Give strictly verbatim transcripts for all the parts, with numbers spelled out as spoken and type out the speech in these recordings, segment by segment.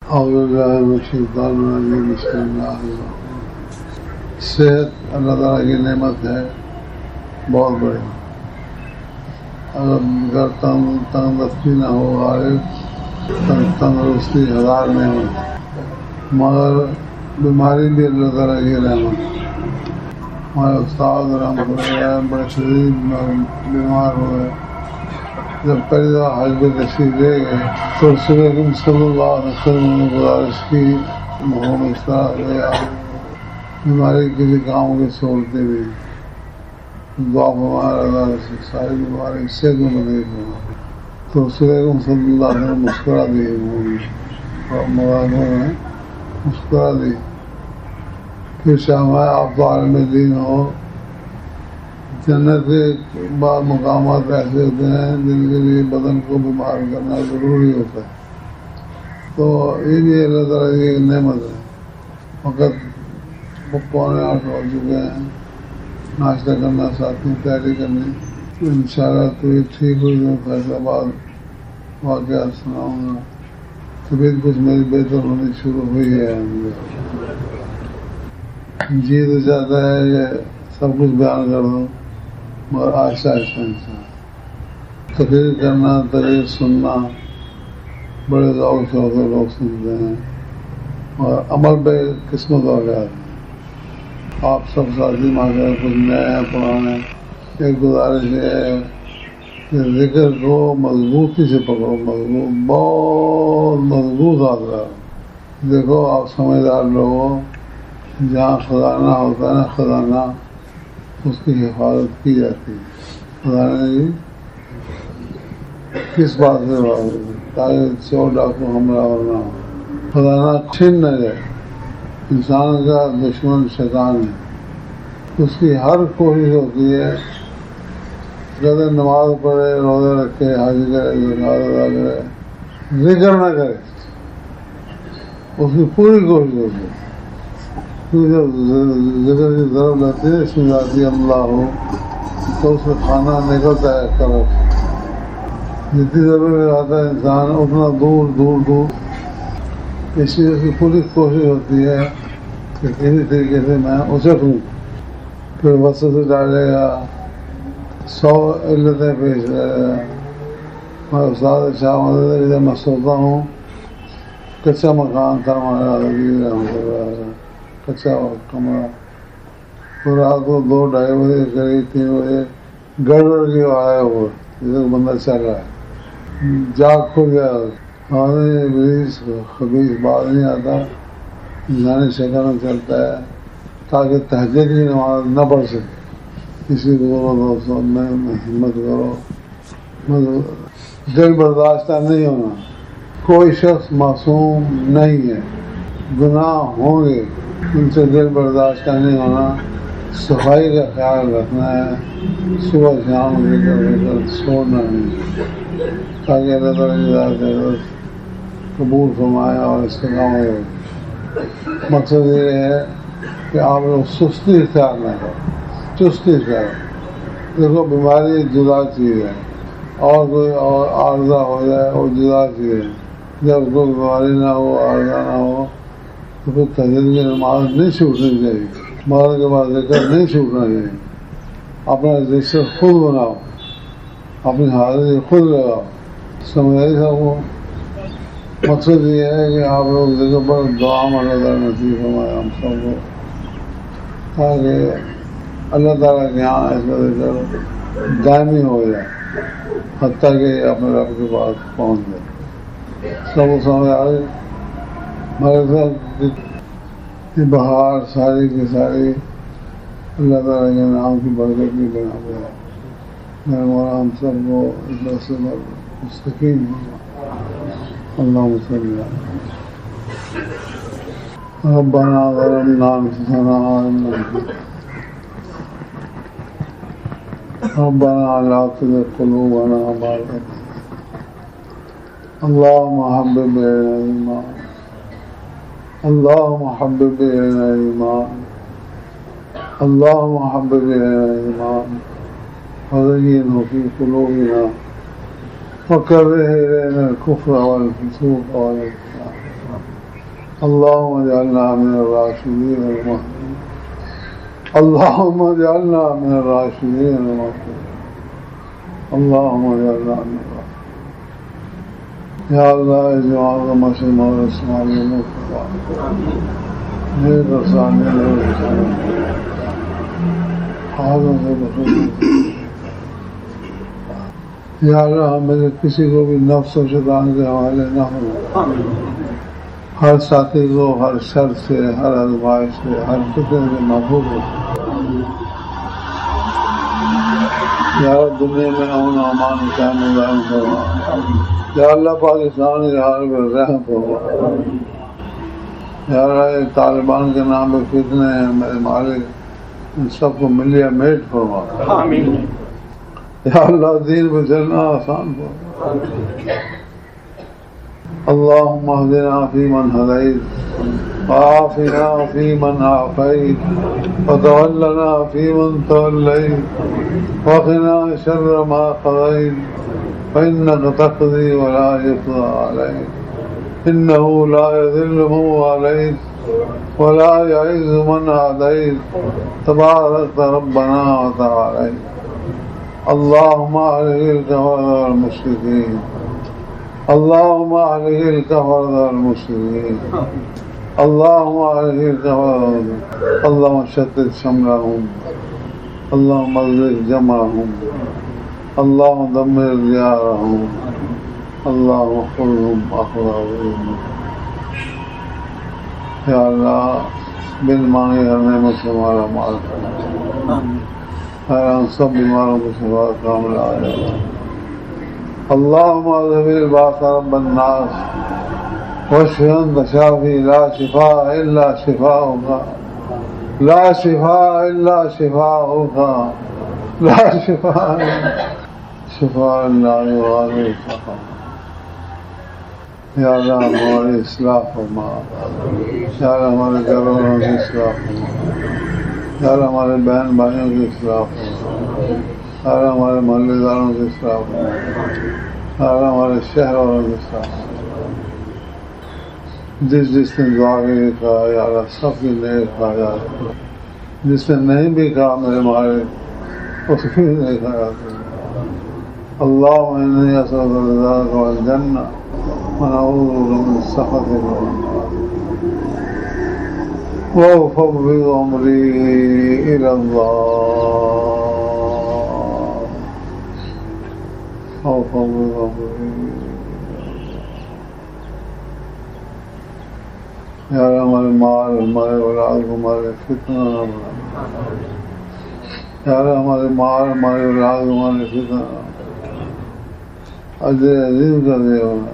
اعوذ باللہ من الشیطان الرجیم بسم اللہ الرحمن الرحیم۔ صحت اللہ تعالیٰ کی نعمت ہے بہت بڑی۔ اگر تنگ تندرستی نہ ہو عارف تندرستی ہزار نعمت، مگر بیماری بھی اللہ تعالیٰ کی رحمت۔ ہمارے استاد رحمۃ اللہ بڑے شدید بیمار ہوئے، جب پہلی دفعہ حج پہ تشریف لے گئے تو رسول اکرم صلی اللہ علیہ وسلم نے گزارش کی محمد اس طرح سے بیماری کسی کام کی صورتیں بھی دعا ہمارا اللہ سے ساری بیماری صحت میں بدل ہو، تو رسول اکرم صلی اللہ علیہ وسلم مسکرا دی، مبارکوں میں مسکرا دی۔ پھر شام آپ تو عالم دین ہو، جنت کے بعض مقامات ایسے ہوتے ہیں جن کے لیے بدن کو بیمار کرنا ضروری ہوتا ہے، تو یہ بھی اللہ تعالیٰ کی نعمت ہے۔ وقت پونے آٹھ ہو چکے ہیں، ناشتہ کرنا ساتھ میں تیاری کرنی انشاءاللہ۔ تو یہ ٹھیک ہوئی تو فیصلہ آباد واقعہ سناؤں گا۔ طبیعت کچھ میری بہتر ہونی شروع ہوئی ہے، جی تو چاہتا ہے کہ سب کچھ بیان کر دوں، مگر آہستہ آہستہ انسان تقریر کرنا، تقریر سننا بڑے ذوق سے ہوتے لوگ سنتے ہیں، اور عمل پہ قسمت ہو گیا ہے۔ آپ سب ساتھی مانگے کچھ نئے ہیں پرانے، ایک گزارش ہے کہ ذکر کو مضبوطی سے پکڑو، مضبوط بہت مضبوط آدھا۔ دیکھو آپ سمجھدار لوگوں، جہاں خزانہ ہوتا ہے نا، خزانہ اس کی حفاظت کی جاتی ہے۔ خزانے کی کس بات سے حفاظت؟ تاکہ چور ڈاکو حملہ نہ ہو، خزانہ چھن نہ جائے۔ انسان کا دشمن شیطان ہے، اس کی ہر کوشش ہوتی ہے کہ نماز پڑھے، روزے رکھے، حج کرے، زکات ادا کرے، ذکر نہ کرے، اس کی پوری کوشش ہوتی ہے۔ جب ذکر کی ضرورت لیتے ہیں اس میں ذاتی اللہ ہو تو اس میں کھانا نکلتا ہے طرف، جتنی ضرورت آتا ہے انسان اتنا دور دور دور، اس لیے اس کی پوری کوشش ہوتی ہے کہ کسی طریقے سے میں اچٹوں۔ پھر وسوسے ڈالے گا، سو علتیں پیش کرے گا۔ میں استاد شاہ مدد جب میں سوتا ہوں، کچا مکان تھا ہمارا رحمۃ اللہ، کچا کمرہ، تو رات کو دو ڈھائی بجے قریب تین بجے گڑبڑ کی آیا ہوا جیسے بندہ چل رہا ہے، جاگ کھل گیا، ہمارے ابلیس خبیث بات نہیں آتا، انسانی شکل میں چلتا ہے تاکہ تہجد کی نماز نہ پڑھ سکے۔ اسی کو بولو دوستوں، میں ہمت کرو، دل برداشتہ نہیں ہونا۔ کوئی شخص معصوم نہیں ہے، گناہ ہوں گے، ان سے دل برداشت نہیں ہونا۔ صفائی کا خیال رکھنا ہے، صبح شام ذکر ذکر چھوڑنا نہیں، تاکہ اللہ تعالیٰ کی ذات قبول فرمائے اور استقامت ہو۔ مقصد یہ ہے کہ آپ لوگ سستی اختیار نہ کرو، چستی اختیار۔ دیکھو بیماری جدا چیز ہے، اور کوئی اور عارضہ ہو جائے وہ جدا چیز ہے۔ جب کوئی بیماری نہ ہو، عارضہ نہ ہو، تو پھر تہجد کی نماز نہیں چھوٹنی چاہیے، مغرب کے بعد ذکر نہیں چھوٹنا چاہیے۔ اپنا ذکر خود بناؤ، اپنی حاضری خود لگاؤ، سمجھے سب کو۔ مقصد یہ ہے کہ آپ لوگ ذکر پر دعا میں اللہ تعالیٰ نصیب فرمائے ہم سب کو، تاکہ اللہ تعالیٰ کے یہاں اس کا ذکر دائمی ہو جائے حتیٰ کہ اپنے رب کے پاس پہنچ جائے۔ سب کو سمجھ آ گئی؟ ہمارے ساتھ یہ بہار ساری کی ساری اللہ تعالیٰ کے نام کی برکت کی بنا پہ ہے۔ میں مولا ہم سب کو اس راستے پر مستقیم ہوں۔ اللہم صلی اللہ ربنا ظلمنا انفسنا ربنا لا تزغ قلوبنا بعد إذ هديتنا اللهم حبب إلينا الإيمان اللهم حبب إلينا الإيمان اللهم حبب إلينا الإيمان وزينه في قلوبنا وكره إلينا الكفر والفسوق والعصيان اللهم اجعلنا من الراشدين المهديين اللهم اجعلنا من الراشدين المهديين اللهم اجعلنا من الراشدين یا اللہ اس جوان کا مسلم اور اسماعی مفتا نیک رسانی نیک رسانی حاضر سے بخیر یا اللہ ہمیں کسی کو بھی نفس و شیطان کے حوالے نہ ہو ہر ساتھی کو ہر شر سے ہر ازمائش سے ہر فتنے سے محفوظ ہو یا دنیا میں امن و امان قائم دائم فرما یا اللہ پاکستان کے حال پر رحم فرما یا اللہ یہ طالبان کے نام پہ فتنے ہیں میرے مالک ان سب کو ملیہ میٹ فرما آمین یا اللہ دین پہ چلنا آسان فرما اللهم اهدنا فيمن هديت وعافنا فيمن عافيت وتولنا فيمن توليت وقنا شر ما قضيت فإنك تقضي ولا يقضى عليك إنه لا يذل من واليت ولا يعز من عاديت تباركت ربنا وتعاليت اللهم أهلك الكفرة والمشركين اللهم أهلك الكفرة والمشركين اللهم أهلك الكفرة اللهم شتت شملهم اللهم اغزق جمعهم اللهم دمر ديارهم اللهم خذهم أخذهم یا اللہ بن مانگے ہر نعمت سے ہمارا مال کرنا ہر ان سب بیماروں کو شفا کامل آیا اللهم اذهب الباس رب الناس واشف انت شافي لا شفاء الا شفاؤك لا شفاء الا شفاؤك لا شفاء شفاء لا يغادر سقما یا اللہ ہماری اصلاح فرما یا اللہ ہمارے گھر والوں کی اصلاح فرما یا اللہ ہمارے بہن بھائیوں کی اصلاح فرما یا اللہ ہمارے محلے داروں کی اصلاح فرما یا اللہ ہمارے شہر والوں کی اصلاح فرما جس جس نے دعا کے لیے کہا یا اللہ سب کی نیک کہا یا اللہ جس نے نہیں بھی کہا میرے مارے اس کی نہیں کہا اللہم انی اسألک رضاک والجنہ ونعوذ من سخطك وأفوض أمري إلى الله أفوض أمري یا ہمارے مال ہمارے اولاد ہمارے فتنہ یا ہمارے مال ہمارے اولاد ہمارے فتنہ اجر عظیم کر دے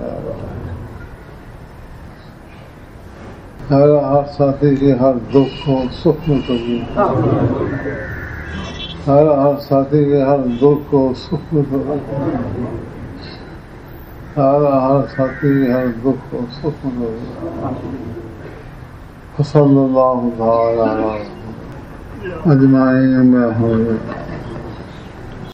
ہر ہر ساتھی کے ہر دکھ کو سکھ میں تبدیل ہر ہر ساتھی کے ہر دکھ کو سکھ میں تبدیل ہر ہر ساتھی کے ہر دکھ کو سکھ میں تبدیل صلی اللہ تعالی علیہ اجمعین.